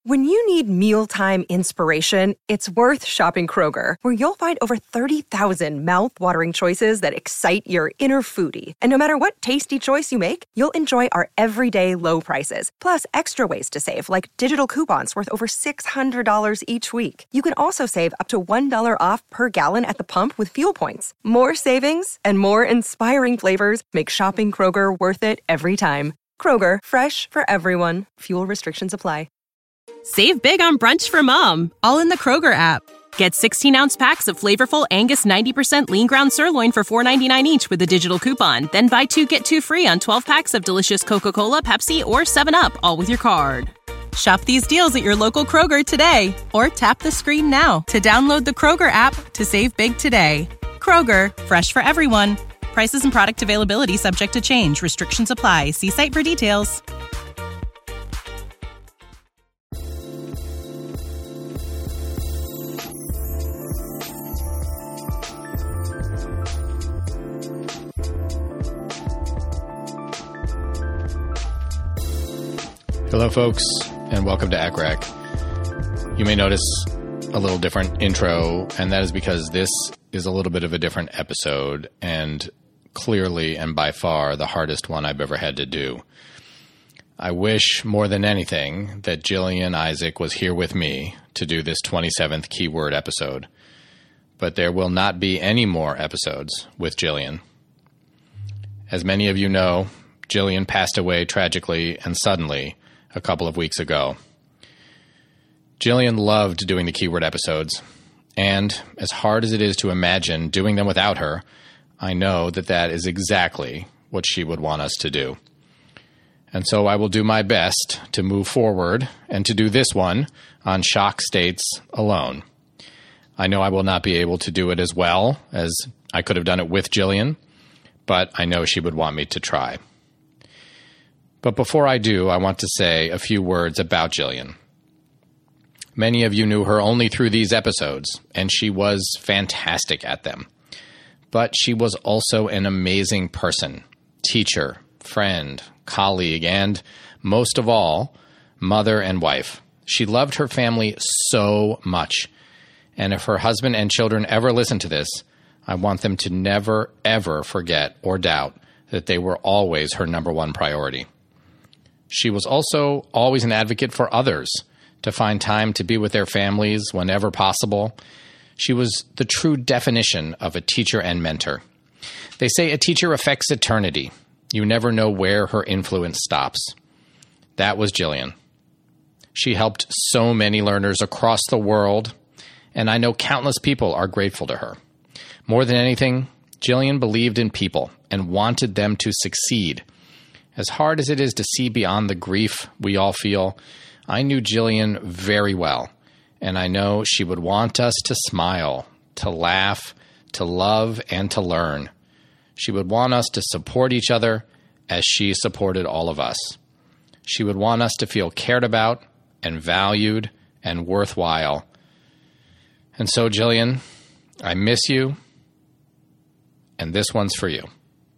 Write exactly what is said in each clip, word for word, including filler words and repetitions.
When you need mealtime inspiration, it's worth shopping Kroger, where you'll find over thirty thousand mouth-watering choices that excite your inner foodie. And no matter what tasty choice you make, you'll enjoy our everyday low prices, plus extra ways to save, like digital coupons worth over six hundred dollars each week. You can also save up to one dollar off per gallon at the pump with fuel points. More savings and more inspiring flavors make shopping Kroger worth it every time. Kroger, fresh for everyone. Fuel restrictions apply. Save big on brunch for mom, all in the Kroger app. Get sixteen-ounce packs of flavorful Angus ninety percent lean ground sirloin for four ninety-nine each with a digital coupon. Then buy two, get two free on twelve packs of delicious Coca-Cola, Pepsi, or seven up, all with your card. Shop these deals at your local Kroger today, or tap the screen now to download the Kroger app to save big today. Kroger, fresh for everyone. Prices and product availability subject to change. Restrictions apply. See site for details. Hello, folks, and welcome to A C R A C. You may notice a little different intro, and that is because this is a little bit of a different episode, and clearly and by far the hardest one I've ever had to do. I wish more than anything that Jillian Isaac was here with me to do this twenty-seventh keyword episode, but there will not be any more episodes with Jillian. As many of you know, Jillian passed away tragically and suddenly a couple of weeks ago. Jillian loved doing the keyword episodes, and as hard as it is to imagine doing them without her, I know that that is exactly what she would want us to do. And so I will do my best to move forward and to do this one on shock states alone. I know I will not be able to do it as well as I could have done it with Jillian, but I know she would want me to try. But before I do, I want to say a few words about Jillian. Many of you knew her only through these episodes, and she was fantastic at them. But she was also an amazing person, teacher, friend, colleague, and, most of all, mother and wife. She loved her family so much. And if her husband and children ever listen to this, I want them to never, ever forget or doubt that they were always her number one priority. She was also always an advocate for others to find time to be with their families whenever possible. She was the true definition of a teacher and mentor. They say a teacher affects eternity. You never know where her influence stops. That was Jillian. She helped so many learners across the world, and I know countless people are grateful to her. More than anything, Jillian believed in people and wanted them to succeed. As hard as it is to see beyond the grief we all feel, I knew Jillian very well, and I know she would want us to smile, to laugh, to love, and to learn. She would want us to support each other as she supported all of us. She would want us to feel cared about and valued and worthwhile. And so, Jillian, I miss you, and this one's for you.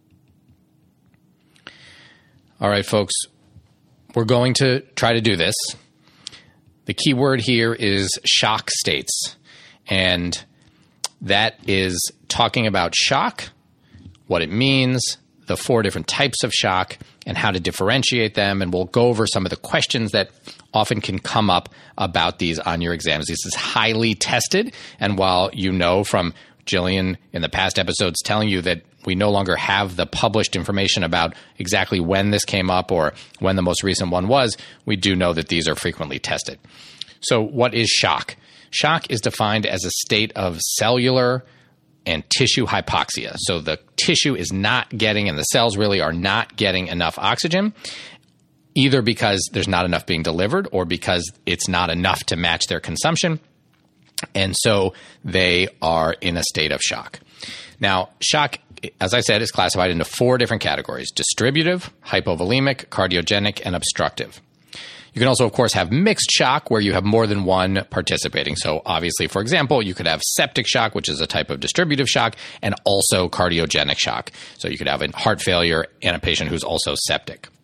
All right, folks, we're going to try to do this. The key word here is shock states, and that is talking about shock, what it means, the four different types of shock, and how to differentiate them, and we'll go over some of the questions that often can come up about these on your exams. This is highly tested, and while you know from Jillian in the past episodes telling you that we no longer have the published information about exactly when this came up or when the most recent one was, we do know that these are frequently tested. So what is shock? Shock is defined as a state of cellular and tissue hypoxia. So the tissue is not getting, and the cells really are not getting enough oxygen, either because there's not enough being delivered or because it's not enough to match their consumption. And so they are in a state of shock. Now, shock, as I said, is classified into four different categories: distributive, hypovolemic, cardiogenic, and obstructive. You can also, of course, have mixed shock where you have more than one participating. So obviously, for example, you could have septic shock, which is a type of distributive shock, and also cardiogenic shock. So you could have a heart failure and a patient who's also septic.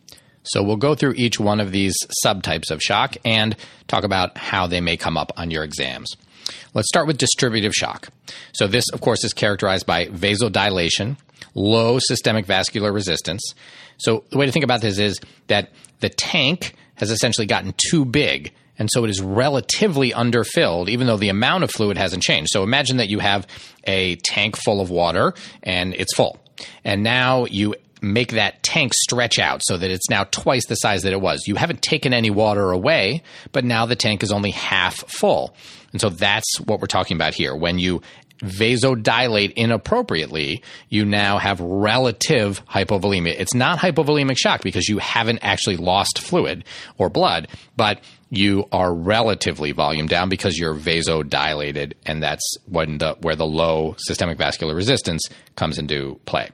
So we'll go through each one of these subtypes of shock and talk about how they may come up on your exams. Let's start with distributive shock. So this, of course, is characterized by vasodilation, low systemic vascular resistance. So the way to think about this is that the tank has essentially gotten too big, and so it is relatively underfilled, even though the amount of fluid hasn't changed. So imagine that you have a tank full of water, and it's full. And now you make that tank stretch out so that it's now twice the size that it was. You haven't taken any water away, but now the tank is only half full. And so that's what we're talking about here. When you vasodilate inappropriately, you now have relative hypovolemia. It's not hypovolemic shock because you haven't actually lost fluid or blood, but you are relatively volume down because you're vasodilated, and that's when the, where the low systemic vascular resistance comes into play.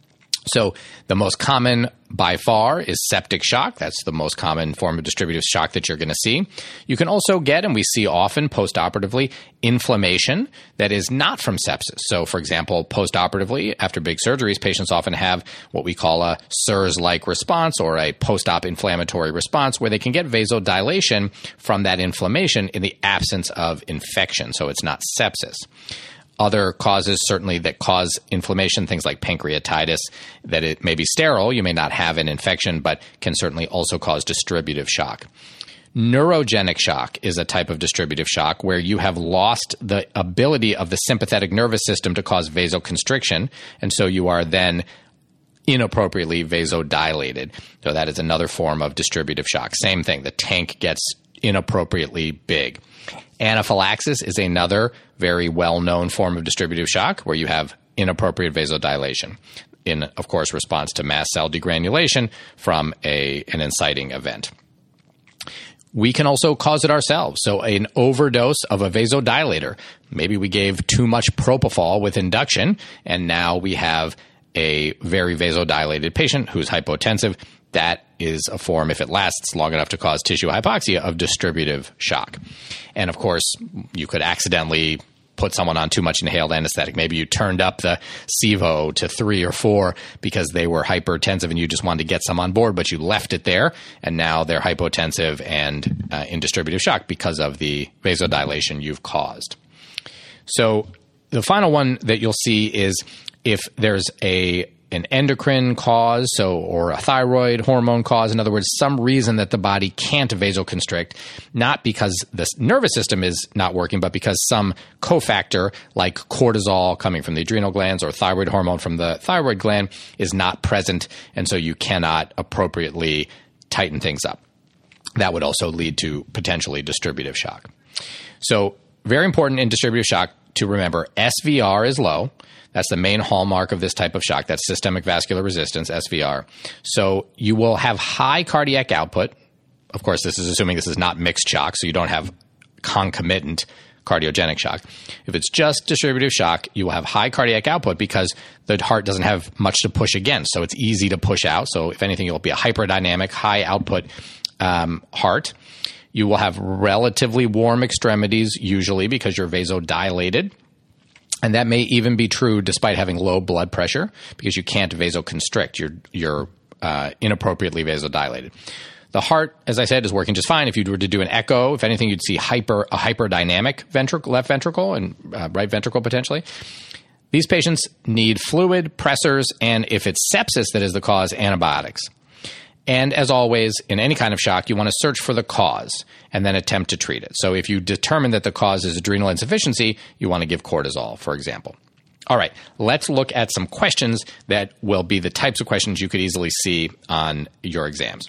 So the most common by far is septic shock. That's the most common form of distributive shock that you're going to see. You can also get, and we see often postoperatively, inflammation that is not from sepsis. So for example, postoperatively, after big surgeries, patients often have what we call a S I R S-like response or a post-op inflammatory response where they can get vasodilation from that inflammation in the absence of infection. So it's not sepsis. Other causes certainly that cause inflammation, things like pancreatitis, that it may be sterile, you may not have an infection, but can certainly also cause distributive shock. Neurogenic shock is a type of distributive shock where you have lost the ability of the sympathetic nervous system to cause vasoconstriction, and so you are then inappropriately vasodilated. So that is another form of distributive shock. Same thing, the tank gets inappropriately big. Anaphylaxis is another very well-known form of distributive shock where you have inappropriate vasodilation in, of course, response to mast cell degranulation from a, an inciting event. We can also cause it ourselves. So an overdose of a vasodilator. Maybe we gave too much propofol with induction, and now we have a very vasodilated patient who's hypotensive. That is a form, if it lasts long enough to cause tissue hypoxia, of distributive shock. And of course, you could accidentally put someone on too much inhaled anesthetic. Maybe you turned up the SIVO to three or four because they were hypertensive and you just wanted to get some on board, but you left it there, and now they're hypotensive and uh, in distributive shock because of the vasodilation you've caused. So the final one that you'll see is if there's a an endocrine cause, so or a thyroid hormone cause, in other words, some reason that the body can't vasoconstrict, not because the nervous system is not working, but because some cofactor like cortisol coming from the adrenal glands or thyroid hormone from the thyroid gland is not present, and so you cannot appropriately tighten things up. That would also lead to potentially distributive shock. So very important in distributive shock to remember, S V R is low. That's the main hallmark of this type of shock. That's systemic vascular resistance, S V R. So you will have high cardiac output. Of course, this is assuming this is not mixed shock, so you don't have concomitant cardiogenic shock. If it's just distributive shock, you will have high cardiac output because the heart doesn't have much to push against, so it's easy to push out. So if anything, you'll be a hyperdynamic, high output um, heart. You will have relatively warm extremities usually because you're vasodilated. And that may even be true despite having low blood pressure because you can't vasoconstrict. You're, you're uh, inappropriately vasodilated. The heart, as I said, is working just fine. If you were to do an echo, if anything, you'd see hyper a hyperdynamic ventricle, left ventricle and uh, right ventricle potentially. These patients need fluid, pressors, and if it's sepsis that is the cause, antibiotics. And as always, in any kind of shock, you want to search for the cause and then attempt to treat it. So if you determine that the cause is adrenal insufficiency, you want to give cortisol, for example. All right, let's look at some questions that will be the types of questions you could easily see on your exams.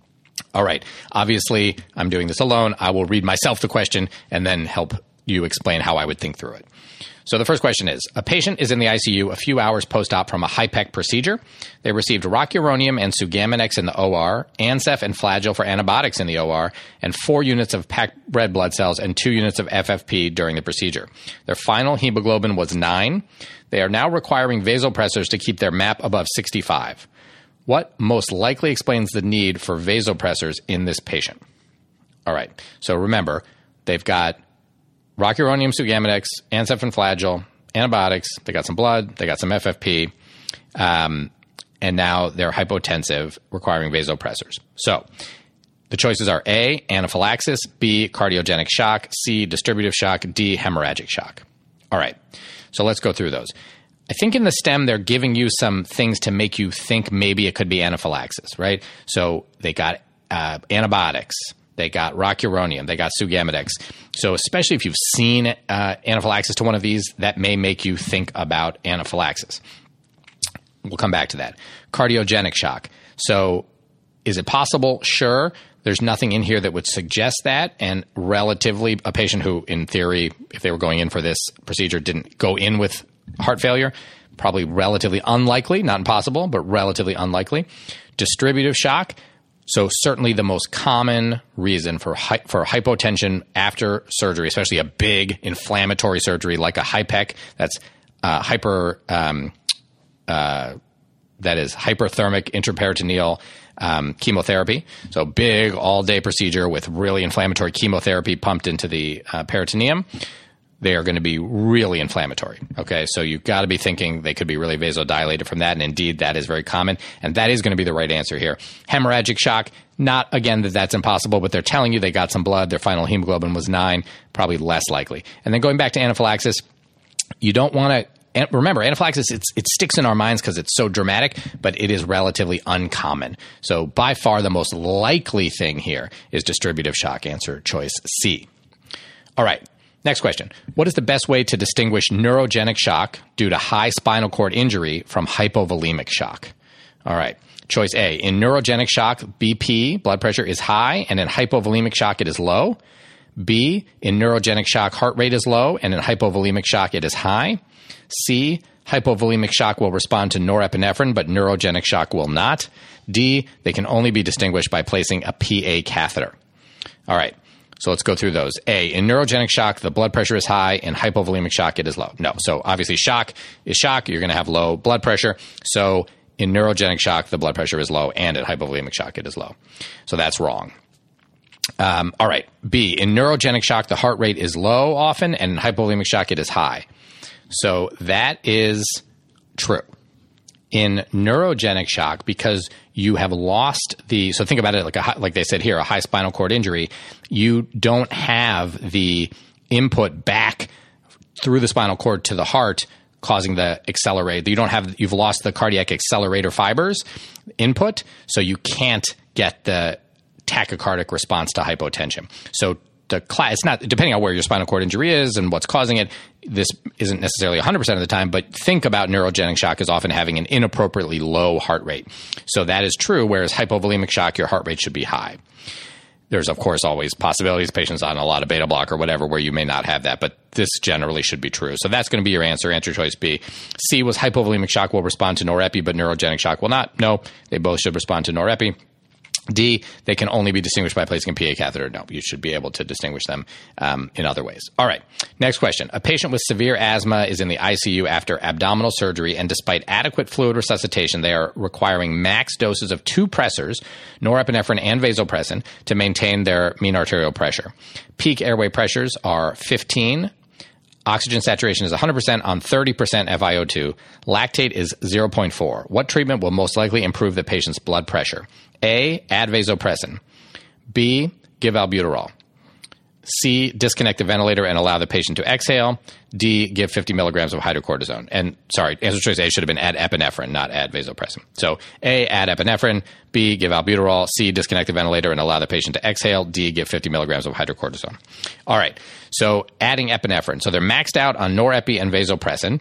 All right, obviously, I'm doing this alone. I will read myself the question and then help you explain how I would think through it. So the first question is, a patient is in the I C U a few hours post-op from a HIPEC procedure. They received rocuronium and Sugammadex in the O R, Ancef and Flagyl for antibiotics in the O R, and four units of packed red blood cells and two units of F F P during the procedure. Their final hemoglobin was nine. They are now requiring vasopressors to keep their M A P above sixty-five. What most likely explains the need for vasopressors in this patient? All right, so remember, they've got rocuronium, Sugammadex, Ancef and Flagyl, antibiotics. They got some blood. They got some F F P. Um, and now they're hypotensive, requiring vasopressors. So the choices are A, anaphylaxis, B, cardiogenic shock, C, distributive shock, D, hemorrhagic shock. All right, so let's go through those. I think in the STEM, they're giving you some things to make you think maybe it could be anaphylaxis, right? So they got uh, antibiotics, they got rocuronium, they got Sugammadex. So especially if you've seen uh, anaphylaxis to one of these, that may make you think about anaphylaxis. We'll come back to that. Cardiogenic shock. So is it possible? Sure. There's nothing in here that would suggest that, and relatively a patient who, in theory, if they were going in for this procedure, didn't go in with heart failure, probably relatively unlikely, not impossible, but relatively unlikely. Distributive shock, so certainly the most common reason for hy- for hypotension after surgery, especially a big inflammatory surgery like a HIPEC, that's uh, hyper, um, uh, that is hyperthermic intraperitoneal Um, chemotherapy. So big all-day procedure with really inflammatory chemotherapy pumped into the uh, peritoneum. They are going to be really inflammatory. Okay, so you've got to be thinking they could be really vasodilated from that, and indeed that is very common, and that is going to be the right answer here. Hemorrhagic shock, not again that that's impossible, but they're telling you they got some blood, their final hemoglobin was nine, probably less likely. And then going back to anaphylaxis, you don't want to And remember, anaphylaxis, it's, it sticks in our minds because it's so dramatic, but it is relatively uncommon. So by far the most likely thing here is distributive shock, answer choice C. All right, next question. What is the best way to distinguish neurogenic shock due to high spinal cord injury from hypovolemic shock? All right, choice A. In neurogenic shock, B P, blood pressure, is high, and in hypovolemic shock, it is low. B, in neurogenic shock, heart rate is low, and in hypovolemic shock, it is high. C, hypovolemic shock will respond to norepinephrine, but neurogenic shock will not. D, they can only be distinguished by placing a P A catheter. All right, so let's go through those. A, in neurogenic shock, the blood pressure is high. In hypovolemic shock, it is low. No, so obviously shock is shock. You're going to have low blood pressure. So in neurogenic shock, the blood pressure is low, and in hypovolemic shock, it is low. So that's wrong. Um, all right, B, in neurogenic shock, the heart rate is low often, and in hypovolemic shock, it is high. So that is true. In neurogenic shock, because you have lost the, so think about it like a, like they said here, a high spinal cord injury, you don't have the input back through the spinal cord to the heart causing the accelerate. You don't have, you've lost the cardiac accelerator fibers input, so you can't get the tachycardic response to hypotension. So the class, it's not, depending on where your spinal cord injury is and what's causing it, this isn't necessarily one hundred percent of the time, but think about neurogenic shock as often having an inappropriately low heart rate. So that is true, whereas hypovolemic shock, your heart rate should be high. There's, of course, always possibilities, patients on a lot of beta block or whatever, where you may not have that, but this generally should be true. So that's going to be your answer, answer choice B. C was hypovolemic shock will respond to norepi, but neurogenic shock will not. No, they both should respond to norepi. D, they can only be distinguished by placing a P A catheter. No, you should be able to distinguish them um, in other ways. All right, next question. A patient with severe asthma is in the I C U after abdominal surgery, and despite adequate fluid resuscitation, they are requiring max doses of two pressors, norepinephrine and vasopressin, to maintain their mean arterial pressure. Peak airway pressures are fifteen. Oxygen saturation is one hundred percent on thirty percent F i O two. Lactate is zero point four. What treatment will most likely improve the patient's blood pressure? A, add vasopressin. B, give albuterol. C, disconnect the ventilator and allow the patient to exhale. D, give fifty milligrams of hydrocortisone. And sorry, answer choice A should have been add epinephrine, not add vasopressin. So A, add epinephrine. B, give albuterol. C, disconnect the ventilator and allow the patient to exhale. D, give fifty milligrams of hydrocortisone. All right, so adding epinephrine. So they're maxed out on norepi and vasopressin.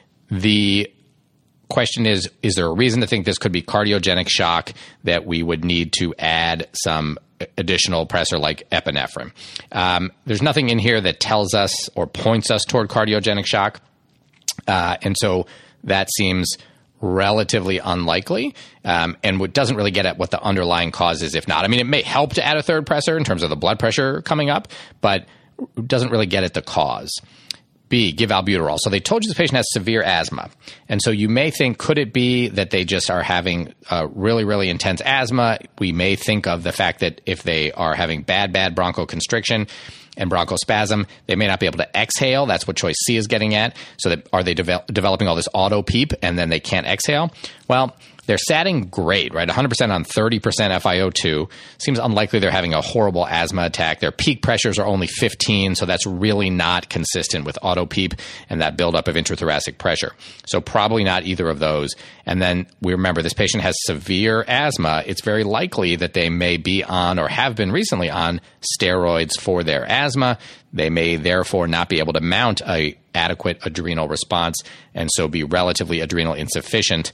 The question is, is there a reason to think this could be cardiogenic shock that we would need to add some additional pressor like epinephrine? Um, there's nothing in here that tells us or points us toward cardiogenic shock. Uh, and so that seems relatively unlikely, um, and what doesn't really get at what the underlying cause is if not. I mean, it may help to add a third pressor in terms of the blood pressure coming up, but doesn't really get at the cause. B, give albuterol. So they told you this patient has severe asthma. And so you may think, could it be that they just are having uh, really, really intense asthma? We may think of the fact that if they are having bad, bad bronchoconstriction and bronchospasm, they may not be able to exhale. That's what choice C is getting at. So that are they devel- developing all this auto PEEP and then they can't exhale? Well, They're statting great, right? one hundred percent on thirty percent F i O two. Seems unlikely they're having a horrible asthma attack. Their peak pressures are only fifteen, so that's really not consistent with auto-PEEP and that buildup of intrathoracic pressure. So probably not either of those. And then we remember this patient has severe asthma. It's very likely that they may be on or have been recently on steroids for their asthma. They may therefore not be able to mount an adequate adrenal response and so be relatively adrenal insufficient.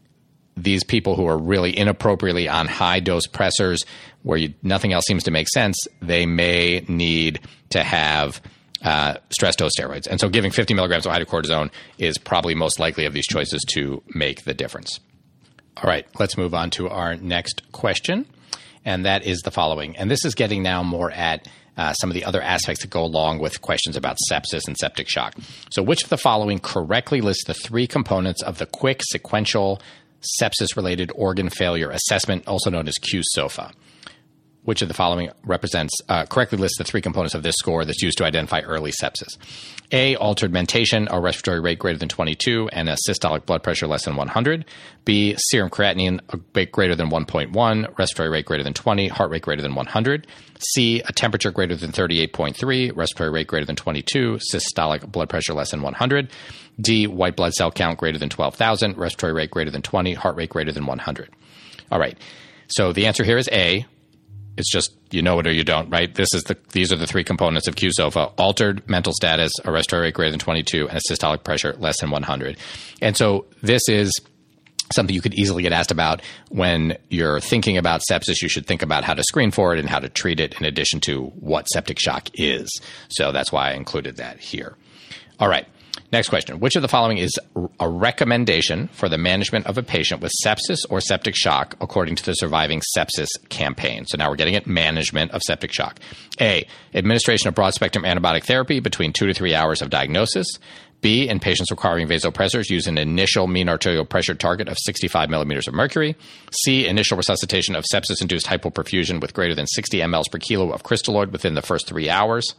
These people who are really inappropriately on high-dose pressors where you, nothing else seems to make sense, they may need to have uh, stress dose steroids. And so giving fifty milligrams of hydrocortisone is probably most likely of these choices to make the difference. All right, let's move on to our next question, and that is the following. And this is getting now more at uh, some of the other aspects that go along with questions about sepsis and septic shock. So which of the following correctly lists the three components of the quick sequential sepsis-related organ failure assessment, also known as Q SOFA? Which of the following represents uh, correctly lists the three components of this score that's used to identify early sepsis? A, altered mentation, a respiratory rate greater than twenty-two, and a systolic blood pressure less than one hundred. B, serum creatinine a greater than one point one, respiratory rate greater than twenty, heart rate greater than one hundred. C, a temperature greater than thirty-eight point three, respiratory rate greater than twenty-two, systolic blood pressure less than one hundred. D, white blood cell count greater than twelve thousand, respiratory rate greater than twenty, heart rate greater than one hundred. All right. So the answer here is A. It's just you know it or you don't, right? This is the these are the three components of Q SOFA: altered mental status, a respiratory rate greater than twenty-two, and a systolic pressure less than one hundred. And so this is something you could easily get asked about when you're thinking about sepsis. You should think about how to screen for it and how to treat it in addition to what septic shock is. So that's why I included that here. All right. Next question. Which of the following is a recommendation for the management of a patient with sepsis or septic shock according to the Surviving Sepsis Campaign? So now we're getting at management of septic shock. A, administration of broad-spectrum antibiotic therapy between two to three hours of diagnosis. B, in patients requiring vasopressors, use an initial mean arterial pressure target of sixty-five millimeters of mercury. C, initial resuscitation of sepsis-induced hypoperfusion with greater than sixty milliliters per kilo of crystalloid within the first three hours.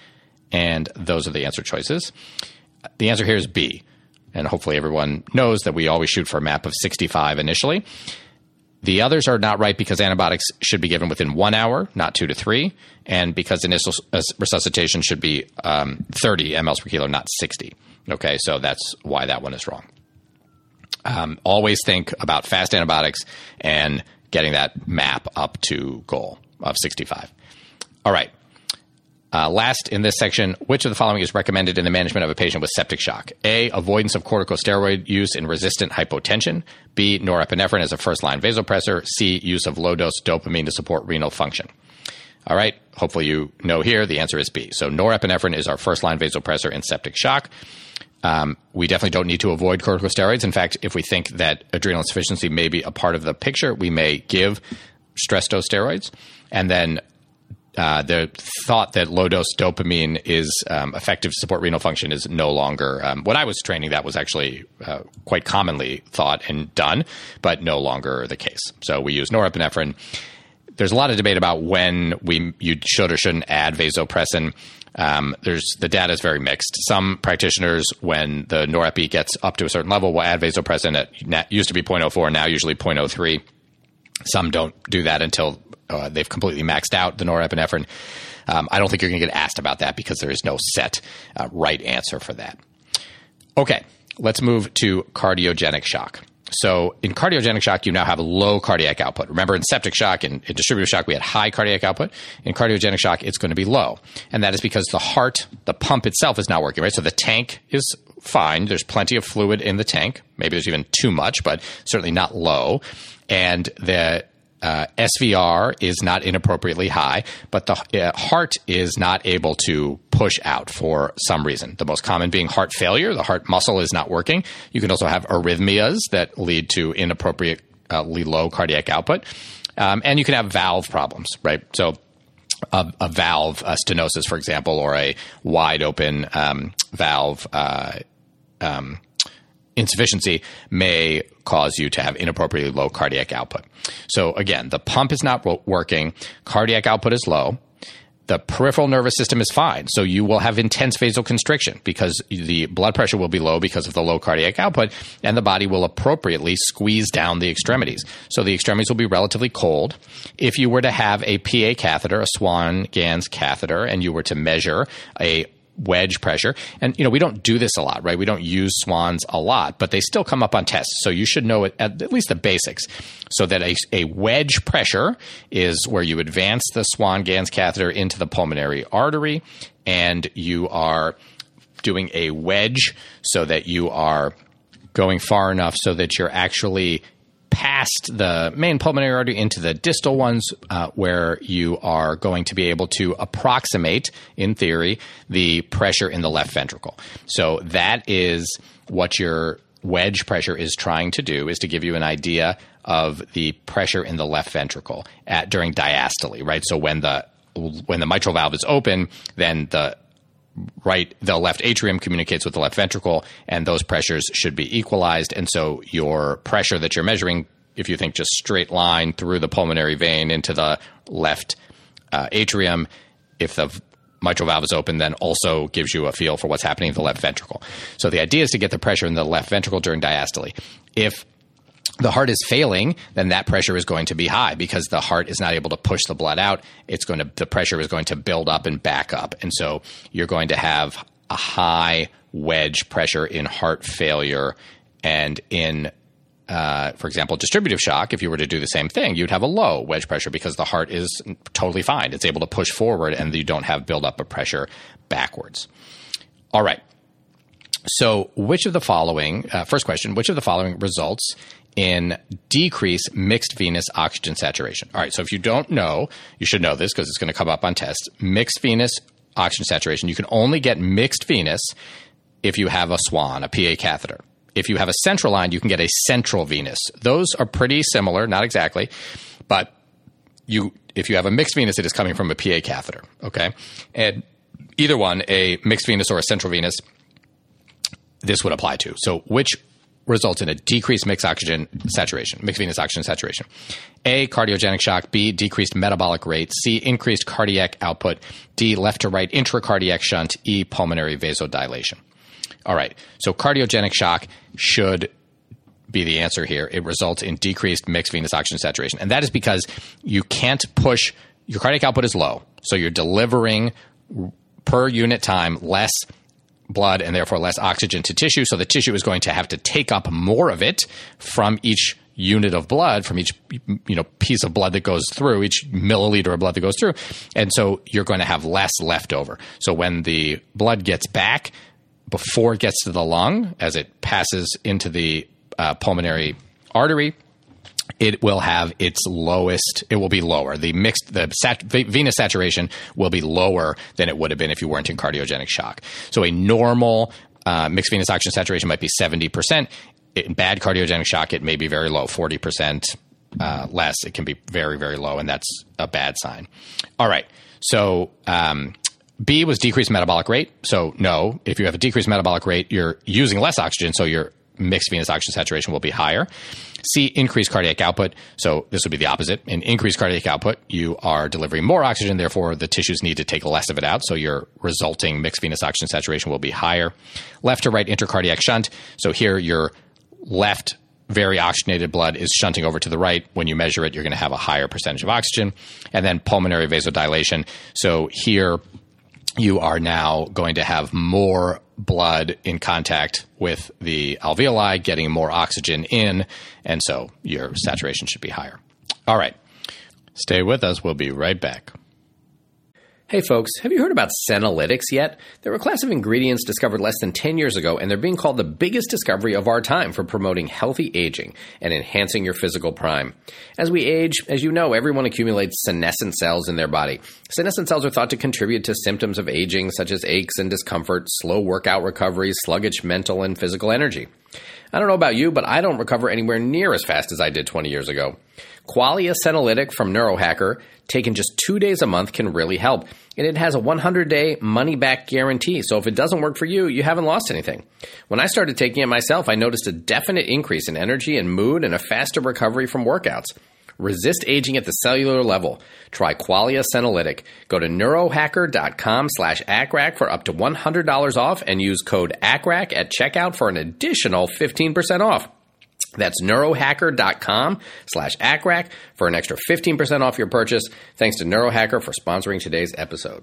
And those are the answer choices. The answer here is B, and hopefully everyone knows that we always shoot for a map of sixty-five initially. The others are not right because antibiotics should be given within one hour, not two to three, and because initial resuscitation should be um, thirty milliliters per kilo, not sixty. Okay, so that's why that one is wrong. Um, always think about fast antibiotics and getting that map up to goal of sixty-five. All right. Uh, last in this section, which of the following is recommended in the management of a patient with septic shock? A, avoidance of corticosteroid use in resistant hypotension. B, norepinephrine as a first-line vasopressor. C, use of low-dose dopamine to support renal function. All right, hopefully you know here the answer is B. So norepinephrine is our first-line vasopressor in septic shock. Um, we definitely don't need to avoid corticosteroids. In fact, if we think that adrenal insufficiency may be a part of the picture, we may give stress dose steroids. And then Uh, the thought that low-dose dopamine is um, effective to support renal function is no longer um, – when I was training, that was actually uh, quite commonly thought and done, but no longer the case. So we use norepinephrine. There's a lot of debate about when we you should or shouldn't add vasopressin. Um, there's the data is very mixed. Some practitioners, when the norepi gets up to a certain level, will add vasopressin at – used to be zero point zero four, now usually zero point zero three. Some don't do that until – Uh, they've completely maxed out the norepinephrine. Um, I don't think you're going to get asked about that because there is no set uh, right answer for that. Okay, let's move to cardiogenic shock. So in cardiogenic shock, you now have low cardiac output. Remember, in septic shock and in distributive shock, we had high cardiac output. In cardiogenic shock, it's going to be low. And that is because the heart, the pump itself is not working, right? So the tank is fine. There's plenty of fluid in the tank. Maybe there's even too much, but certainly not low. And the Uh, S V R is not inappropriately high, but the uh, heart is not able to push out for some reason. The most common being heart failure. The heart muscle is not working. You can also have arrhythmias that lead to inappropriately low cardiac output. Um, and you can have valve problems, right? So a, a valve a stenosis, for example, or a wide open um, valve uh, um, insufficiency may cause you to have inappropriately low cardiac output. So again, the pump is not working. Cardiac output is low. The peripheral nervous system is fine. So you will have intense vasoconstriction because the blood pressure will be low because of the low cardiac output, and the body will appropriately squeeze down the extremities. So the extremities will be relatively cold. If you were to have a P A catheter, a Swan-Ganz catheter, and you were to measure a wedge pressure, and you know we don't do this a lot, right? We don't use Swans a lot, but they still come up on tests, so you should know it, at, at least the basics. So that a, a wedge pressure is where you advance the Swan-Ganz catheter into the pulmonary artery, and you are doing a wedge so that you are going far enough so that you're actually past the main pulmonary artery into the distal ones, uh, where you are going to be able to approximate, in theory, the pressure in the left ventricle. So that is what your wedge pressure is trying to do, is to give you an idea of the pressure in the left ventricle at during diastole, right? So when the when the mitral valve is open, then the right, the left atrium communicates with the left ventricle, and those pressures should be equalized. And so your pressure that you're measuring, if you think just straight line through the pulmonary vein into the left uh, atrium, if the mitral valve is open, then also gives you a feel for what's happening in the left ventricle. So the idea is to get the pressure in the left ventricle during diastole. If the heart is failing, then that pressure is going to be high because the heart is not able to push the blood out. It's going to, the pressure is going to build up and back up. And so you're going to have a high wedge pressure in heart failure. And in, uh, for example, distributive shock, if you were to do the same thing, you'd have a low wedge pressure because the heart is totally fine. It's able to push forward and you don't have buildup of pressure backwards. All right. So which of the following, uh, first question, which of the following results in decreased mixed venous oxygen saturation? All right, so if you don't know, you should know this because it's going to come up on tests. Mixed venous oxygen saturation, you can only get mixed venous if you have a Swan, a P A catheter. If you have a central line, you can get a central venous. Those are pretty similar, not exactly, but you if you have a mixed venous, it is coming from a P A catheter, okay? And either one, a mixed venous or a central venous, this would apply to. So which results in a decreased mixed oxygen saturation, mixed venous oxygen saturation? A, cardiogenic shock. B, decreased metabolic rate. C, increased cardiac output. D, left to right intracardiac shunt. E, pulmonary vasodilation. All right, so cardiogenic shock should be the answer here. It results in decreased mixed venous oxygen saturation. And that is because you can't push, your cardiac output is low, so you're delivering per unit time less blood and therefore less oxygen to tissue. So the tissue is going to have to take up more of it from each unit of blood, from each you know piece of blood that goes through, each milliliter of blood that goes through. And so you're going to have less left over. So when the blood gets back, before it gets to the lung, as it passes into the uh, pulmonary artery, it will have its lowest, it will be lower. The mixed, the sat, venous saturation will be lower than it would have been if you weren't in cardiogenic shock. So a normal uh, mixed venous oxygen saturation might be seventy percent. In bad cardiogenic shock, it may be very low, forty percent uh, less. It can be very, very low, and that's a bad sign. All right. So um, B was decreased metabolic rate. So no, if you have a decreased metabolic rate, you're using less oxygen, so your mixed venous oxygen saturation will be higher. C, increased cardiac output. So this would be the opposite. In increased cardiac output, you are delivering more oxygen. Therefore, the tissues need to take less of it out. So your resulting mixed venous oxygen saturation will be higher. Left to right intracardiac shunt. So here your left very oxygenated blood is shunting over to the right. When you measure it, you're going to have a higher percentage of oxygen. And then pulmonary vasodilation. So here you are now going to have more blood in contact with the alveoli, getting more oxygen in, and so your saturation should be higher. All right. Stay with us. We'll be right back. Hey folks, have you heard about senolytics yet? They're a class of ingredients discovered less than ten years ago, and they're being called the biggest discovery of our time for promoting healthy aging and enhancing your physical prime. As we age, as you know, everyone accumulates senescent cells in their body. Senescent cells are thought to contribute to symptoms of aging such as aches and discomfort, slow workout recovery, sluggish mental and physical energy. I don't know about you, but I don't recover anywhere near as fast as I did twenty years ago. Qualia Senolytic from Neurohacker, taken just two days a month, can really help. And it has a one hundred day money-back guarantee, so if it doesn't work for you, you haven't lost anything. When I started taking it myself, I noticed a definite increase in energy and mood and a faster recovery from workouts. Resist aging at the cellular level. Try Qualia Senolytic. Go to neurohacker.com slash ACRAC for up to one hundred dollars off and use code ACRAC at checkout for an additional fifteen percent off. That's neurohacker.com slash ACRAC for an extra fifteen percent off your purchase. Thanks to Neurohacker for sponsoring today's episode.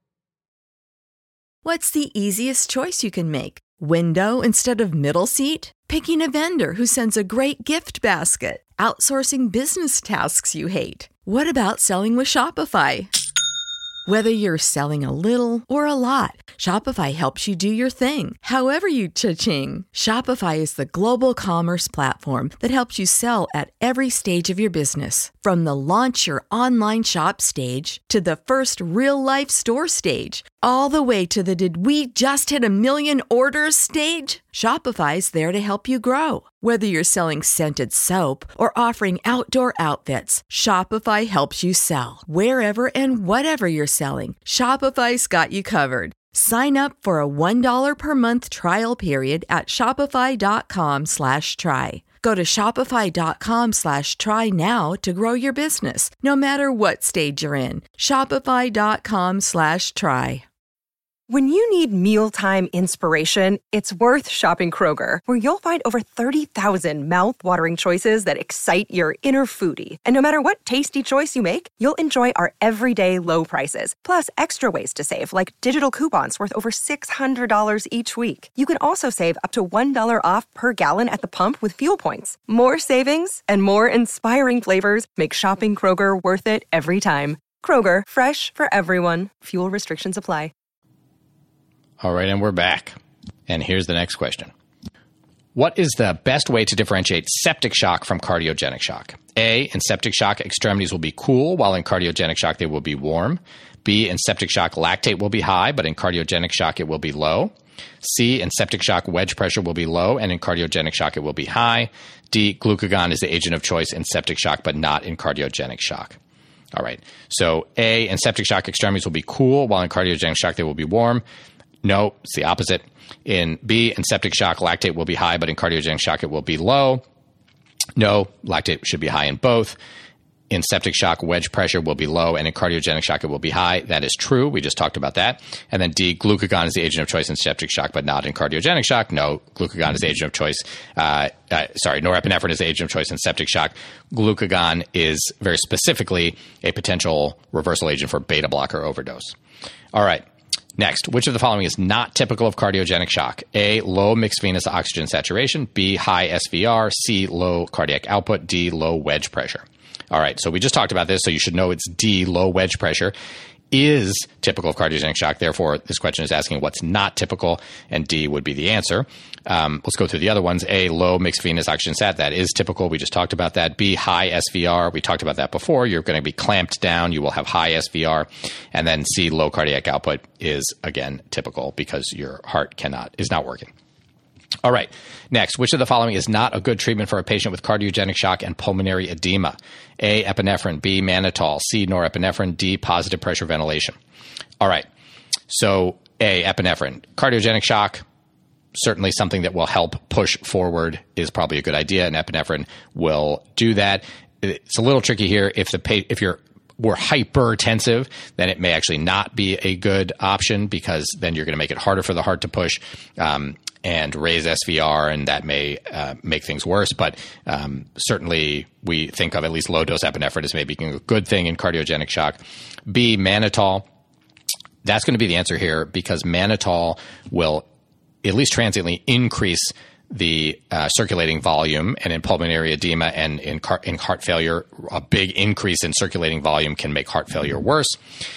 What's the easiest choice you can make? Window instead of middle seat? Picking a vendor who sends a great gift basket? Outsourcing business tasks you hate? What about selling with Shopify? Whether you're selling a little or a lot, Shopify helps you do your thing, however you cha-ching. Shopify is the global commerce platform that helps you sell at every stage of your business. From the launch your online shop stage to the first real-life store stage, all the way to the did we just hit a million orders stage. Shopify's there to help you grow. Whether you're selling scented soap or offering outdoor outfits, Shopify helps you sell. Wherever and whatever you're selling, Shopify's got you covered. Sign up for a one dollar per month trial period at shopify.com slash try. Go to shopify.com slash try now to grow your business, no matter what stage you're in. Shopify.com slash try. When you need mealtime inspiration, it's worth shopping Kroger, where you'll find over thirty thousand mouth-watering choices that excite your inner foodie. And no matter what tasty choice you make, you'll enjoy our everyday low prices, plus extra ways to save, like digital coupons worth over six hundred dollars each week. You can also save up to one dollar off per gallon at the pump with fuel points. More savings and more inspiring flavors make shopping Kroger worth it every time. Kroger, fresh for everyone. Fuel restrictions apply. All right, and we're back. And here's the next question. What is the best way to differentiate septic shock from cardiogenic shock? A, in septic shock, extremities will be cool, while in cardiogenic shock, they will be warm. B, in septic shock, lactate will be high, but in cardiogenic shock, it will be low. C, in septic shock, wedge pressure will be low, and in cardiogenic shock, it will be high. D, glucagon is the agent of choice in septic shock, but not in cardiogenic shock. All right, so A, in septic shock, extremities will be cool, while in cardiogenic shock, they will be warm. No, it's the opposite. In B, in septic shock, lactate will be high, but in cardiogenic shock, it will be low. No, lactate should be high in both. In septic shock, wedge pressure will be low, and in cardiogenic shock, it will be high. That is true. We just talked about that. And then D, glucagon is the agent of choice in septic shock, but not in cardiogenic shock. No, glucagon is the agent of choice. Uh, uh, sorry, norepinephrine is the agent of choice in septic shock. Glucagon is very specifically a potential reversal agent for beta blocker overdose. All right. Next, which of the following is not typical of cardiogenic shock? A, low mixed venous oxygen saturation. B, high S V R. C, low cardiac output. D, low wedge pressure. All right, so we just talked about this, so you should know it's D, low wedge pressure, is typical of cardiogenic shock. Therefore, this question is asking what's not typical, and D would be the answer. Um, let's go through the other ones. A, low mixed venous oxygen sat. That is typical. We just talked about that. B, high S V R. We talked about that before. You're going to be clamped down. You will have high S V R. And then C, low cardiac output is, again, typical because your heart cannot is not working. All right. Next, which of the following is not a good treatment for a patient with cardiogenic shock and pulmonary edema? A, epinephrine. B, mannitol. C, norepinephrine. D, positive pressure ventilation. All right. So A, epinephrine. Cardiogenic shock, certainly something that will help push forward is probably a good idea, and epinephrine will do that. It's a little tricky here. If the pa- if you're were hypertensive, then it may actually not be a good option because then you're going to make it harder for the heart to push um, and raise S V R, and that may uh, make things worse. But um, certainly we think of at least low-dose epinephrine as maybe being a good thing in cardiogenic shock. B, mannitol. That's going to be the answer here because mannitol will at least transiently increase the uh, circulating volume, and in pulmonary edema and in, car- in heart failure, a big increase in circulating volume can make heart failure worse.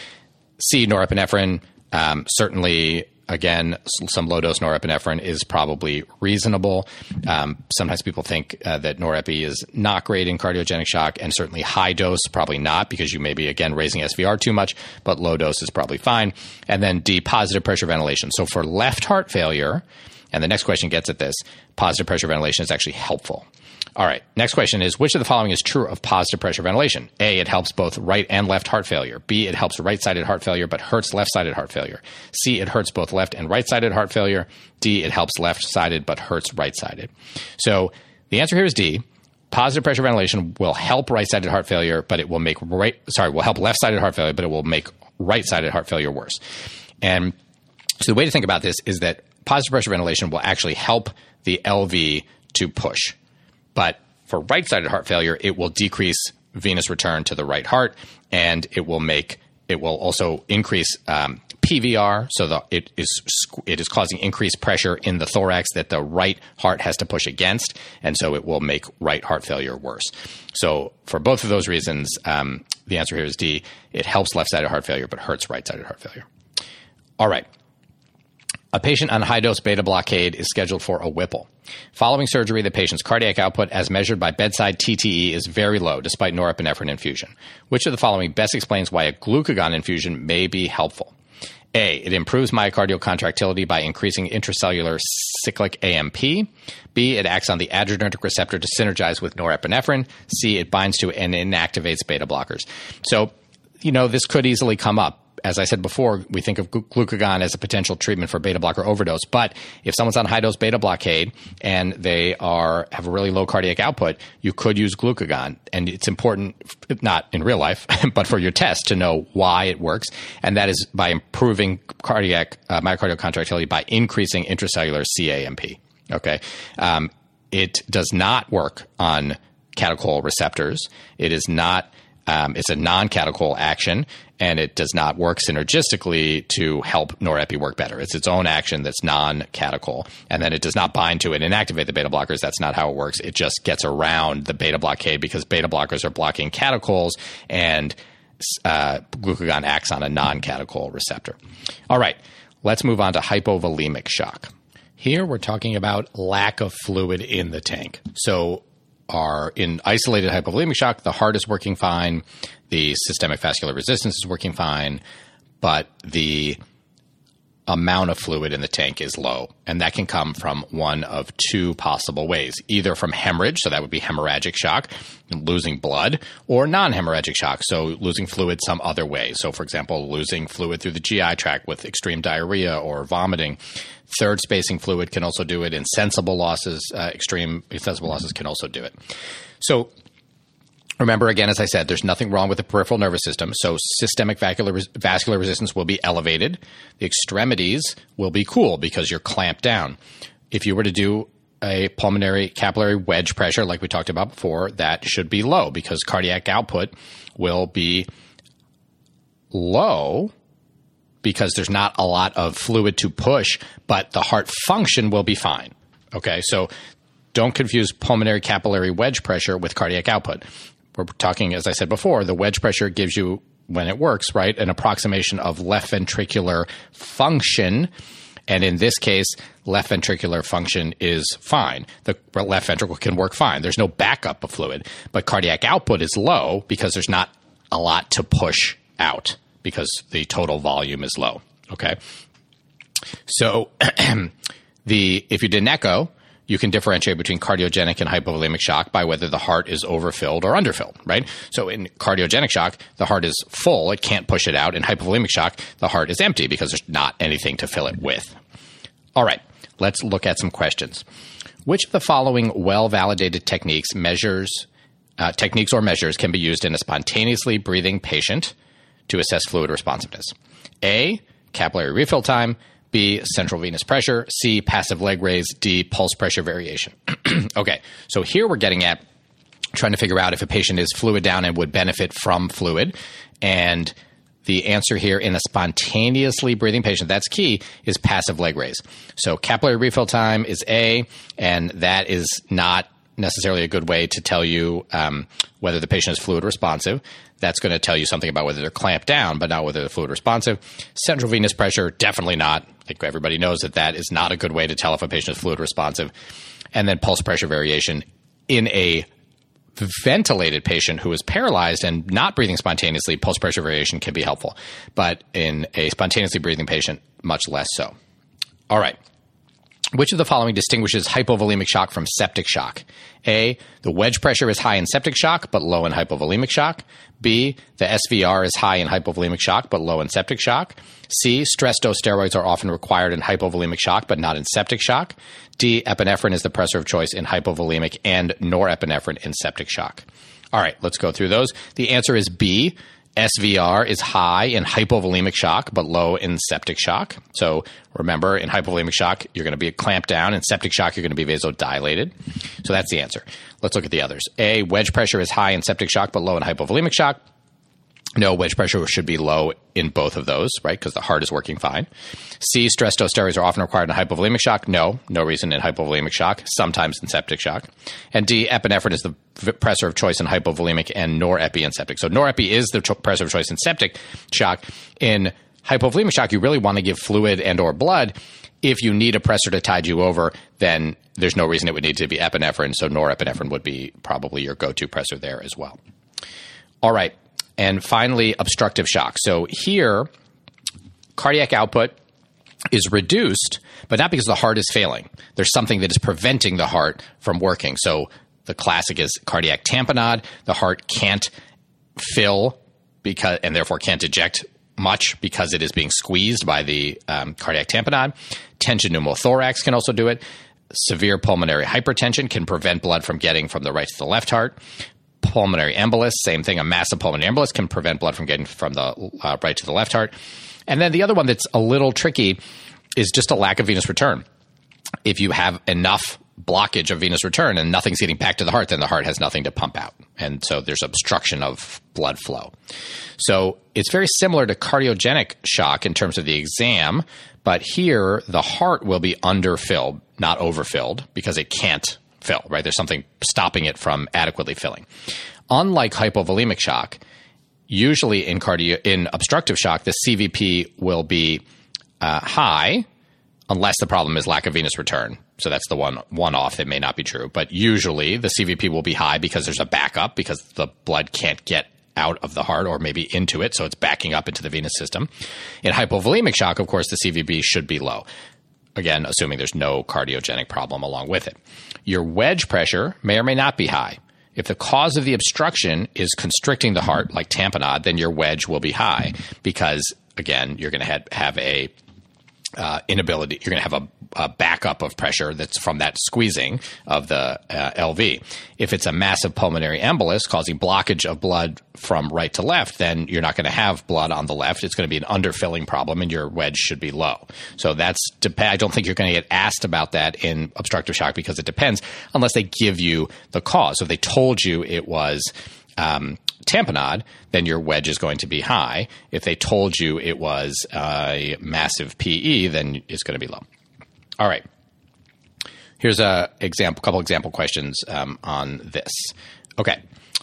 C, norepinephrine, um, certainly, again, some low-dose norepinephrine is probably reasonable. Um, sometimes people think uh, that norepi is not great in cardiogenic shock, and certainly high dose, probably not, because you may be, again, raising S V R too much, but low dose is probably fine. And then D, positive pressure ventilation. So for left heart failure, and the next question gets at this, positive pressure ventilation is actually helpful. All right, next question is, which of the following is true of positive pressure ventilation? A, it helps both right and left heart failure. B, it helps right-sided heart failure but hurts left-sided heart failure. C, it hurts both left and right-sided heart failure. D, it helps left-sided but hurts right-sided. So the answer here is D. positive pressure ventilation will help right-sided heart failure, but it will make right, sorry, will help left-sided heart failure, but it will make right-sided heart failure worse. And so the way to think about this is that positive pressure ventilation will actually help the L V to push. But for right-sided heart failure, it will decrease venous return to the right heart, and it will make it will also increase um, P V R, so the, it is it is causing increased pressure in the thorax that the right heart has to push against, and so it will make right heart failure worse. So for both of those reasons, um, the answer here is D. It helps left-sided heart failure, but hurts right-sided heart failure. All right. A patient on high-dose beta blockade is scheduled for a Whipple. Following surgery, the patient's cardiac output, as measured by bedside T T E, is very low despite norepinephrine infusion. Which of the following best explains why a glucagon infusion may be helpful? A. It improves myocardial contractility by increasing intracellular cyclic A M P. B. It acts on the adrenergic receptor to synergize with norepinephrine. C. It binds to and inactivates beta blockers. So, you know, this could easily come up. As I said before, we think of glucagon as a potential treatment for beta blocker overdose. But if someone's on high-dose beta blockade and they are have a really low cardiac output, you could use glucagon. And it's important, not in real life, but for your test to know why it works. And that is by improving cardiac uh, myocardial contractility by increasing intracellular C A M P. Okay, um, it does not work on catechol receptors. It is not. Um, it's a non-catechol action, and it does not work synergistically to help norepi work better. It's its own action that's non-catechol, and then it does not bind to and inactivate the beta blockers. That's not how it works. It just gets around the beta blockade because beta blockers are blocking catechols, and uh, glucagon acts on a non-catechol receptor. All right, let's move on to hypovolemic shock. Here we're talking about lack of fluid in the tank. So are in isolated hypovolemic shock, the heart is working fine, the systemic vascular resistance is working fine, but the amount of fluid in the tank is low. And that can come from one of two possible ways, either from hemorrhage, so that would be hemorrhagic shock, losing blood, or non-hemorrhagic shock, so losing fluid some other way. So, for example, losing fluid through the G I tract with extreme diarrhea or vomiting. Third spacing fluid can also do it. Insensible losses, uh, extreme insensible losses can also do it. So remember, again, as I said, there's nothing wrong with the peripheral nervous system. So systemic vascular, vascular resistance will be elevated. The extremities will be cool because you're clamped down. If you were to do a pulmonary capillary wedge pressure, like we talked about before, that should be low because cardiac output will be low because there's not a lot of fluid to push, but the heart function will be fine. Okay, so don't confuse pulmonary capillary wedge pressure with cardiac output. We're talking, as I said before, the wedge pressure gives you, when it works, right, an approximation of left ventricular function. And in this case, left ventricular function is fine. The left ventricle can work fine. There's no backup of fluid. But cardiac output is low because there's not a lot to push out because the total volume is low. Okay? So the if you did an echo, you can differentiate between cardiogenic and hypovolemic shock by whether the heart is overfilled or underfilled, right? So in cardiogenic shock, the heart is full. It can't push it out. In hypovolemic shock, the heart is empty because there's not anything to fill it with. All right, let's look at some questions. Which of the following well-validated techniques measures, uh, techniques or measures can be used in a spontaneously breathing patient to assess fluid responsiveness? A, capillary refill time. B, central venous pressure. C, passive leg raise. D, pulse pressure variation. Okay, so here we're getting at trying to figure out if a patient is fluid down and would benefit from fluid. And the answer here in a spontaneously breathing patient, that's key, is passive leg raise. So capillary refill time is A, and that is not necessarily a good way to tell you um, whether the patient is fluid responsive. That's going to tell you something about whether they're clamped down, but not whether they're fluid responsive. Central venous pressure, definitely not. I think everybody knows that that is not a good way to tell if a patient is fluid responsive. And then pulse pressure variation in a ventilated patient who is paralyzed and not breathing spontaneously, pulse pressure variation can be helpful. But in a spontaneously breathing patient, much less so. All right. Which of the following distinguishes hypovolemic shock from septic shock? A, the wedge pressure is high in septic shock but low in hypovolemic shock. B, the S V R is high in hypovolemic shock but low in septic shock. C, stress dose steroids are often required in hypovolemic shock but not in septic shock. D, epinephrine is the pressor of choice in hypovolemic and norepinephrine in septic shock. All right, let's go through those. The answer is B. S V R is high in hypovolemic shock, but low in septic shock. So remember, in hypovolemic shock, you're going to be clamped down. In septic shock, you're going to be vasodilated. So that's the answer. Let's look at the others. A, wedge pressure is high in septic shock, but low in hypovolemic shock. No, wedge pressure should be low in both of those, right? Because the heart is working fine. C, stress dose steroids are often required in hypovolemic shock. No, no reason in hypovolemic shock, sometimes in septic shock. And D, epinephrine is the pressor of choice in hypovolemic and norepi in septic. So norepi is the cho- pressor of choice in septic shock. In hypovolemic shock, you really want to give fluid and or blood. If you need a pressor to tide you over, then there's no reason it would need to be epinephrine. So norepinephrine would be probably your go-to pressor there as well. All right. And finally, obstructive shock. So here, cardiac output is reduced, but not because the heart is failing. There's something that is preventing the heart from working. So the classic is cardiac tamponade. The heart can't fill because, and therefore can't eject much because it is being squeezed by the um, cardiac tamponade. Tension pneumothorax can also do it. Severe pulmonary hypertension can prevent blood from getting from the right to the left heart. Pulmonary embolus, same thing. A massive pulmonary embolus can prevent blood from getting from the uh, right to the left heart. And then the other one that's a little tricky is just a lack of venous return. If you have enough blockage of venous return and nothing's getting back to the heart, then the heart has nothing to pump out. And so there's obstruction of blood flow. So it's very similar to cardiogenic shock in terms of the exam, but here the heart will be underfilled, not overfilled, because it can't fill, right? There's something stopping it from adequately filling. Unlike hypovolemic shock, usually in cardio in obstructive shock, the C V P will be uh, high unless the problem is lack of venous return. So that's the one one off that may not be true. But usually the C V P will be high because there's a backup, because the blood can't get out of the heart or maybe into it, so it's backing up into the venous system. In hypovolemic shock, of course, the C V P should be low. Again, assuming there's no cardiogenic problem along with it. Your wedge pressure may or may not be high. If the cause of the obstruction is constricting the heart, like tamponade, then your wedge will be high because, again, you're going to have, have a uh, inability. You're going to have a, a backup of pressure that's from that squeezing of the uh, L V. If it's a massive pulmonary embolus causing blockage of blood from right to left, then you're not going to have blood on the left. It's going to be an underfilling problem, and your wedge should be low. So that's I don't think you're going to get asked about that in obstructive shock because it depends, unless they give you the cause. So if they told you it was um, tamponade, then your wedge is going to be high. If they told you it was a massive P E, then it's going to be low. All right. Here's a example, couple example questions um, on this. Okay.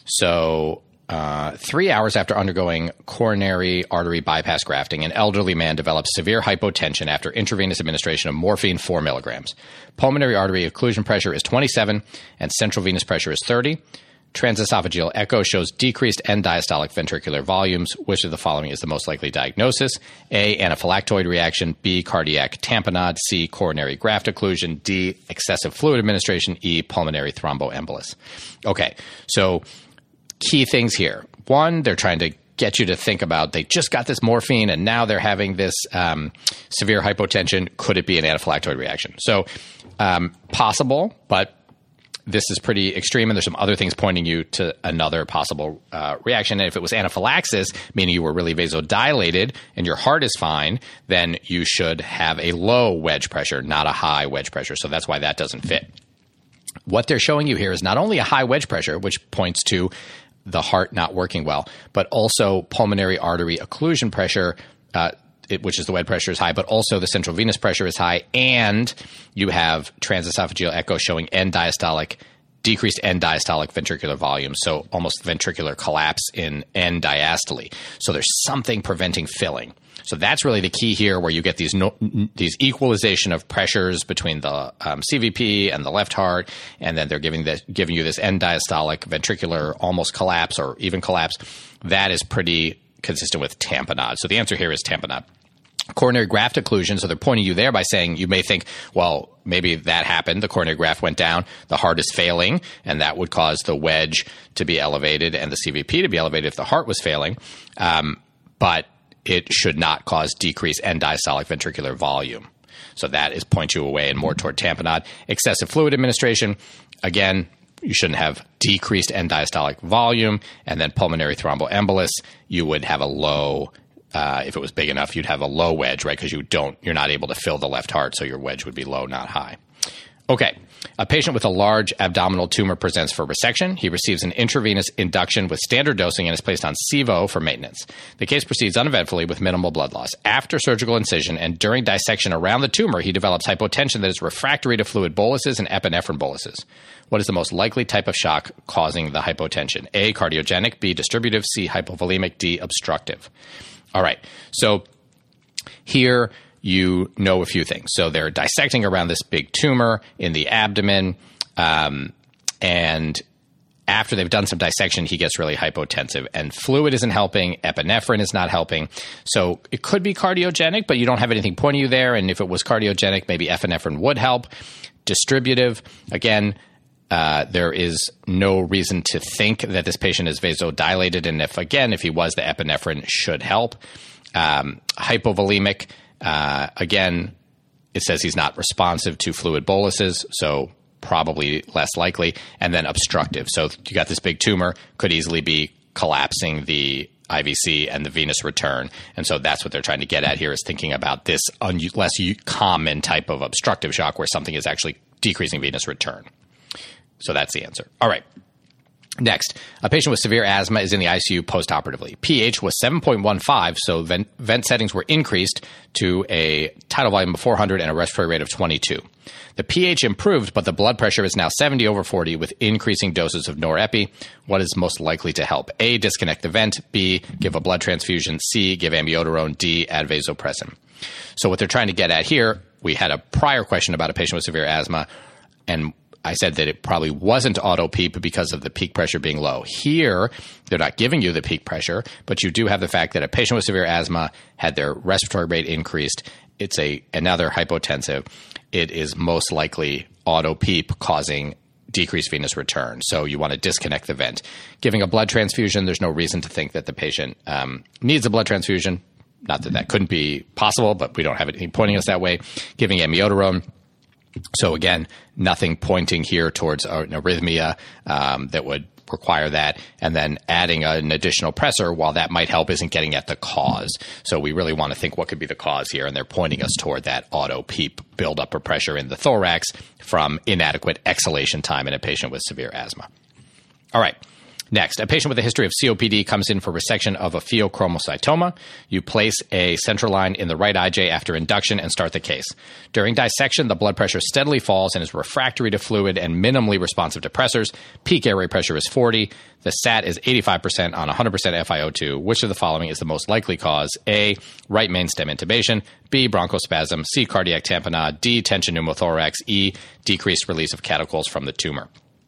So uh, three hours after undergoing coronary artery bypass grafting, an elderly man developed severe hypotension after intravenous administration of morphine four milligrams. Pulmonary artery occlusion pressure is twenty-seven and central venous pressure is thirty. Transesophageal echo shows decreased end diastolic ventricular volumes. Which of the following is the most likely diagnosis? A, anaphylactoid reaction. B, cardiac tamponade. C, coronary graft occlusion. D, excessive fluid administration. E, pulmonary thromboembolus. Okay, so key things here. One, they're trying to get you to think about they just got this morphine and now they're having this um, severe hypotension. Could it be an anaphylactoid reaction? So um, possible, but this is pretty extreme, and there's some other things pointing you to another possible uh, reaction. And if it was anaphylaxis, meaning you were really vasodilated and your heart is fine, then you should have a low wedge pressure, not a high wedge pressure. So that's why that doesn't fit. What they're showing you here is not only a high wedge pressure, which points to the heart not working well, but also pulmonary artery occlusion pressure, uh, It, which is the wedge pressure is high, but also the central venous pressure is high, and you have transesophageal echo showing end diastolic, decreased end diastolic ventricular volume, so almost ventricular collapse in end diastole. So there's something preventing filling. So that's really the key here, where you get these no, these equalization of pressures between the um, C V P and the left heart, and then they're giving this, giving you this end diastolic ventricular almost collapse or even collapse. That is pretty consistent with tamponade. So the answer here is tamponade. coronary graft occlusion. So they're pointing you there by saying, you may think, well, maybe that happened. The coronary graft went down. The heart is failing, and that would cause the wedge to be elevated and the C V P to be elevated if the heart was failing. Um, but it should not cause decreased end diastolic ventricular volume. So that is point you away and more toward tamponade. Excessive fluid administration, again, you shouldn't have decreased end diastolic volume. And then pulmonary thromboembolus, you would have a low, uh, if it was big enough, you'd have a low wedge, right? Because you don't, you're not able to fill the left heart, so your wedge would be low, not high. Okay. A patient with a large abdominal tumor presents for resection. He receives an intravenous induction with standard dosing and is placed on SIVO for maintenance. The case proceeds uneventfully with minimal blood loss. After surgical incision and during dissection around the tumor, he develops hypotension that is refractory to fluid boluses and epinephrine boluses. What is the most likely type of shock causing the hypotension? A, cardiogenic, B, distributive, C, hypovolemic, D, obstructive. All right. So here you know a few things. So they're dissecting around this big tumor in the abdomen, um, and after they've done some dissection, he gets really hypotensive, and fluid isn't helping, epinephrine is not helping. So it could be cardiogenic, but you don't have anything pointing you there, and if it was cardiogenic, maybe epinephrine would help. Distributive, again, uh, there is no reason to think that this patient is vasodilated, and if, again, if he was, the epinephrine should help. Um, hypovolemic, Uh, again, it says he's not responsive to fluid boluses, so probably less likely. And then obstructive. So you got this big tumor, could easily be collapsing the I V C and the venous return. And so that's what they're trying to get at here, is thinking about this un- less u- common type of obstructive shock where something is actually decreasing venous return. So that's the answer. All right. Next, a patient with severe asthma is in the I C U postoperatively. pH was seven point one five, so vent, vent settings were increased to a tidal volume of four hundred and a respiratory rate of twenty-two. The pH improved, but the blood pressure is now seventy over forty with increasing doses of norepi. What is most likely to help? A, disconnect the vent. B, give a blood transfusion. C, give amiodarone. D, add vasopressin. So what they're trying to get at here, we had a prior question about a patient with severe asthma, and I said that it probably wasn't auto-PEEP because of the peak pressure being low. Here, they're not giving you the peak pressure, but you do have the fact that a patient with severe asthma had their respiratory rate increased. It's a another hypotensive. It is most likely auto-PEEP causing decreased venous return. So you want to disconnect the vent. Giving a blood transfusion, there's no reason to think that the patient um, needs a blood transfusion. Not that that couldn't be possible, but we don't have anything pointing us that way. Giving amiodarone. So again, nothing pointing here towards an arrhythmia um, that would require that. And then adding an additional pressor, while that might help, isn't getting at the cause. So we really want to think what could be the cause here. And they're pointing us toward that auto-PEEP buildup of pressure in the thorax from inadequate exhalation time in a patient with severe asthma. All right. Next, a patient with a history of C O P D comes in for resection of a pheochromocytoma. You place a central line in the right I J after induction and start the case. During dissection, the blood pressure steadily falls and is refractory to fluid and minimally responsive to pressors. Peak airway pressure is forty. The S A T is eighty-five percent on one hundred percent F i O two. Which of the following is the most likely cause? A, right main stem intubation. B, bronchospasm. C, cardiac tamponade. D, tension pneumothorax. E, decreased release of catechols from the tumor.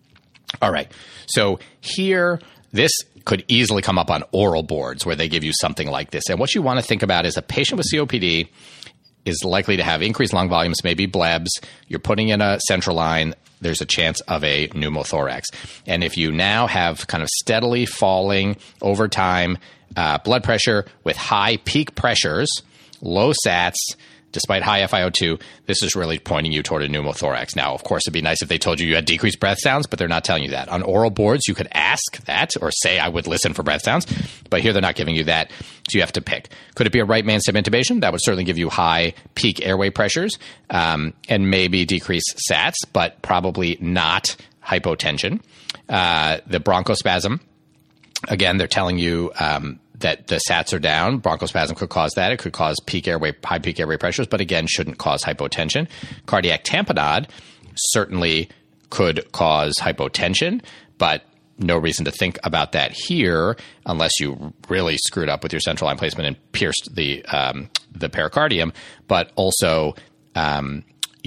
All right. So here, this could easily come up on oral boards where they give you something like this. And what you want to think about is a patient with C O P D is likely to have increased lung volumes, maybe blebs. You're putting in a central line. There's a chance of a pneumothorax. And if you now have kind of steadily falling over time uh, blood pressure with high peak pressures, low S A Ts, despite high F i O two, this is really pointing you toward a pneumothorax. Now, of course, it'd be nice if they told you you had decreased breath sounds, but they're not telling you that. On oral boards, you could ask that or say, I would listen for breath sounds, but here they're not giving you that, so you have to pick. Could it be a right main stem intubation? That would certainly give you high peak airway pressures um, and maybe decreased S A Ts, but probably not hypotension. Uh, the bronchospasm, again, they're telling you um, that the S A Ts are down. Bronchospasm could cause that. It could cause peak airway, high peak airway pressures, but again, shouldn't cause hypotension. Cardiac tamponade certainly could cause hypotension, but no reason to think about that here unless you really screwed up with your central line placement and pierced the um, the pericardium. But also, um,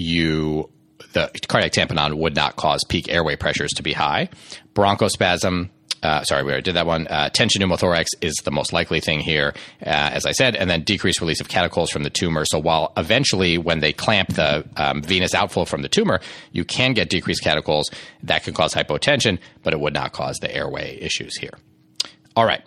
you the cardiac tamponade would not cause peak airway pressures to be high. Bronchospasm, Uh, sorry, we already did that one. Uh, tension pneumothorax is the most likely thing here, uh, as I said, and then decreased release of catechol from the tumor. So while eventually when they clamp the um, venous outflow from the tumor, you can get decreased catechols, that can cause hypotension, but it would not cause the airway issues here. All right.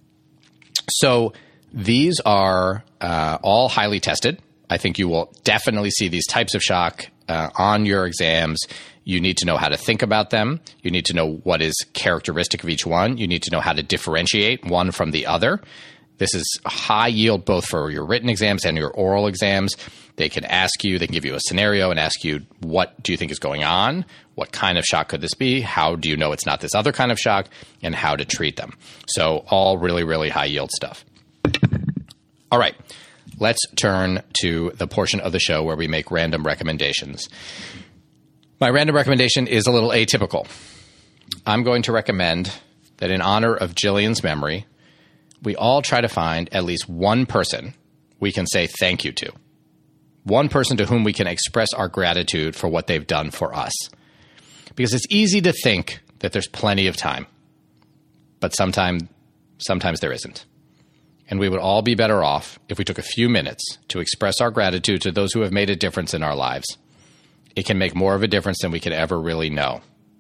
So these are uh, all highly tested. I think you will definitely see these types of shock uh, on your exams. You need to know how to think about them. You need to know what is characteristic of each one. You need to know how to differentiate one from the other. This is high yield both for your written exams and your oral exams. They can ask you, they can give you a scenario and ask you, what do you think is going on? What kind of shock could this be? How do you know it's not this other kind of shock? And how to treat them. So all really, really high yield stuff. All right. Let's turn to the portion of the show where we make random recommendations. My random recommendation is a little atypical. I'm going to recommend that in honor of Jillian's memory, we all try to find at least one person we can say thank you to. One person to whom we can express our gratitude for what they've done for us. Because it's easy to think that there's plenty of time. But sometime, sometimes there isn't. And we would all be better off if we took a few minutes to express our gratitude to those who have made a difference in our lives. It can make more of a difference than we could ever really know.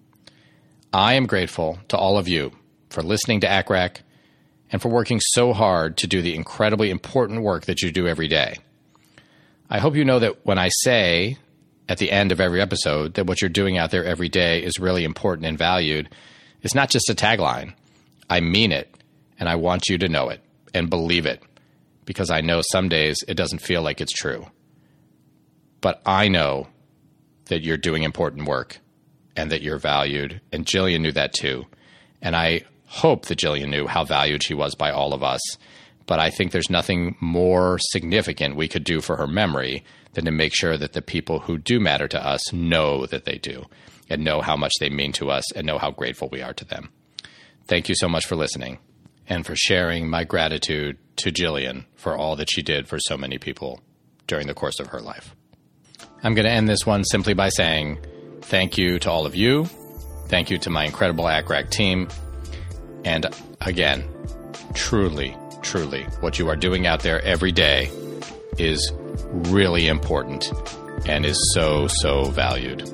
I am grateful to all of you for listening to A C R A C and for working so hard to do the incredibly important work that you do every day. I hope you know that when I say at the end of every episode that what you're doing out there every day is really important and valued, it's not just a tagline. I mean it, and I want you to know it and believe it, because I know some days it doesn't feel like it's true. But I know that you're doing important work and that you're valued, and Jillian knew that too. And I hope that Jillian knew how valued she was by all of us, but I think there's nothing more significant we could do for her memory than to make sure that the people who do matter to us know that they do and know how much they mean to us and know how grateful we are to them. Thank you so much for listening and for sharing my gratitude to Jillian for all that she did for so many people during the course of her life. I'm going to end this one simply by saying thank you to all of you. Thank you to my incredible A C R A C team. And again, truly, truly, what you are doing out there every day is really important and is so, so valued.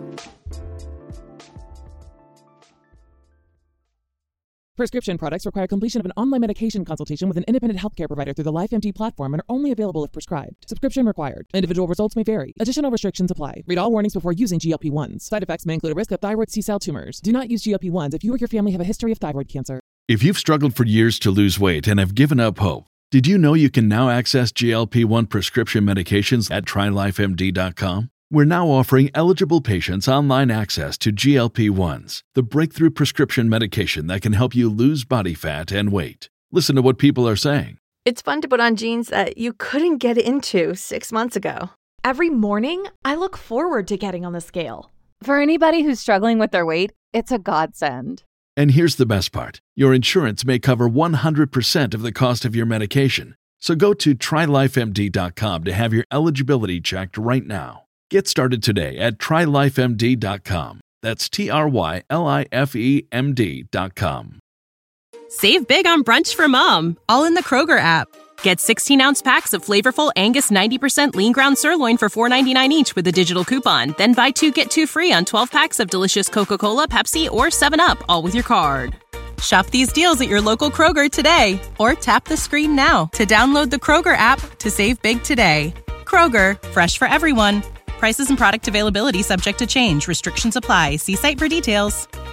Prescription products require completion of an online medication consultation with an independent healthcare provider through the LifeMD platform and are only available if prescribed. Subscription required. Individual results may vary. Additional restrictions apply. Read all warnings before using G L P one s. Side effects may include a risk of thyroid C-cell tumors. Do not use G L P one s if you or your family have a history of thyroid cancer. If you've struggled for years to lose weight and have given up hope, did you know you can now access G L P one prescription medications at try life M D dot com? We're now offering eligible patients online access to G L P one s, the breakthrough prescription medication that can help you lose body fat and weight. Listen to what people are saying. It's fun to put on jeans that you couldn't get into six months ago. Every morning, I look forward to getting on the scale. For anybody who's struggling with their weight, it's a godsend. And here's the best part. Your insurance may cover one hundred percent of the cost of your medication. So go to try life M D dot com to have your eligibility checked right now. Get started today at try life M D dot com. That's T R Y L I F E M D dot com. Save big on brunch for mom, all in the Kroger app. Get sixteen-ounce packs of flavorful Angus ninety percent lean ground sirloin for four ninety-nine each with a digital coupon. Then buy two, get two free on twelve packs of delicious Coca-Cola, Pepsi, or seven up, all with your card. Shop these deals at your local Kroger today, or tap the screen now to download the Kroger app to save big today. Kroger, fresh for everyone. Prices and product availability subject to change. Restrictions apply. See site for details.